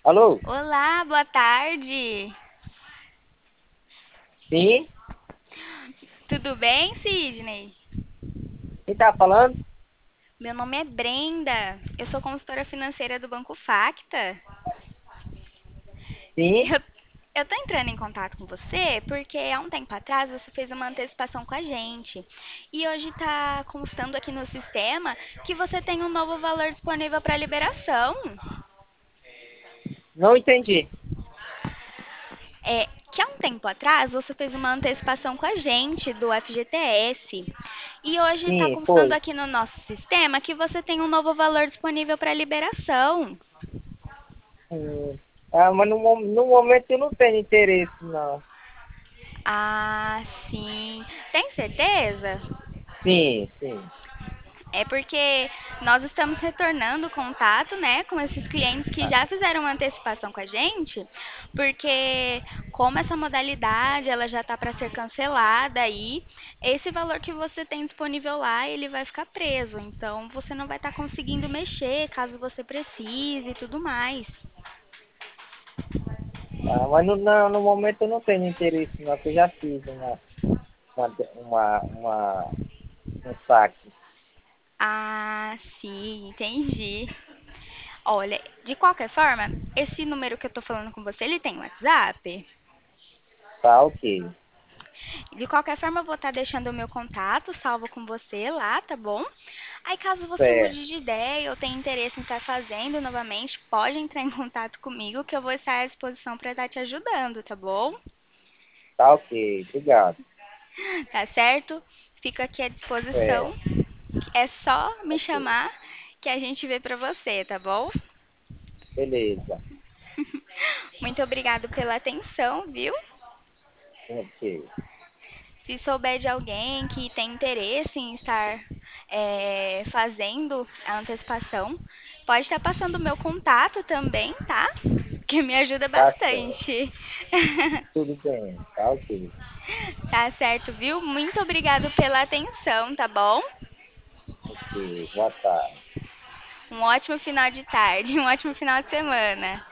Alô? Olá, boa tarde. Sim? Tudo bem, Sidney? Quem tá falando? Meu nome é Brenda. Eu sou consultora financeira do Banco Facta. Sim? Eu, eu tô entrando em contato com você porque há um tempo atrás você fez uma antecipação com a gente. E hoje tá constando aqui no sistema que você tem um novo valor disponível para liberação. Não entendi. Que há um tempo atrás você fez uma antecipação com a gente do FGTS. E hoje está Sim, constando foi. aqui no nosso sistema que você tem um novo valor disponível para liberação. Hum. Mas no momento eu não tenho interesse, não. Ah, sim. Tem certeza? Sim, sim. É porque nós estamos retornando o contato, né, com esses clientes que Ah, já fizeram uma antecipação com a gente, porque como essa modalidade ela já está para ser cancelada aí, esse valor que você tem disponível lá, ele vai ficar preso. Então você não vai estar conseguindo mexer caso você precise e tudo mais. mas no momento eu não tenho interesse, não, porque eu já fiz um saque. Ah, sim, entendi. Olha, de qualquer forma, esse número que eu tô falando com você, ele tem WhatsApp? Tá, ok. De qualquer forma, eu vou estar deixando o meu contato salvo com você lá, tá bom? Aí, caso você Certo. mude de ideia ou tenha interesse em estar fazendo novamente, pode entrar em contato comigo que eu vou estar à disposição para estar te ajudando, tá bom? Tá, ok. Obrigado. Tá certo? Fico aqui à disposição. Certo. É só me Ok. chamar que a gente vê pra você, tá bom? Beleza. Muito obrigado pela atenção, viu? Ok. Se souber de alguém que tem interesse em estar fazendo a antecipação, pode estar passando o meu contato também, tá? Que me ajuda Tá certo. bastante. Tudo bem. Tá, ok. Tá certo, viu? Muito obrigado pela atenção, tá bom? Ok. Boa tarde. Um ótimo final de tarde, um ótimo final de semana.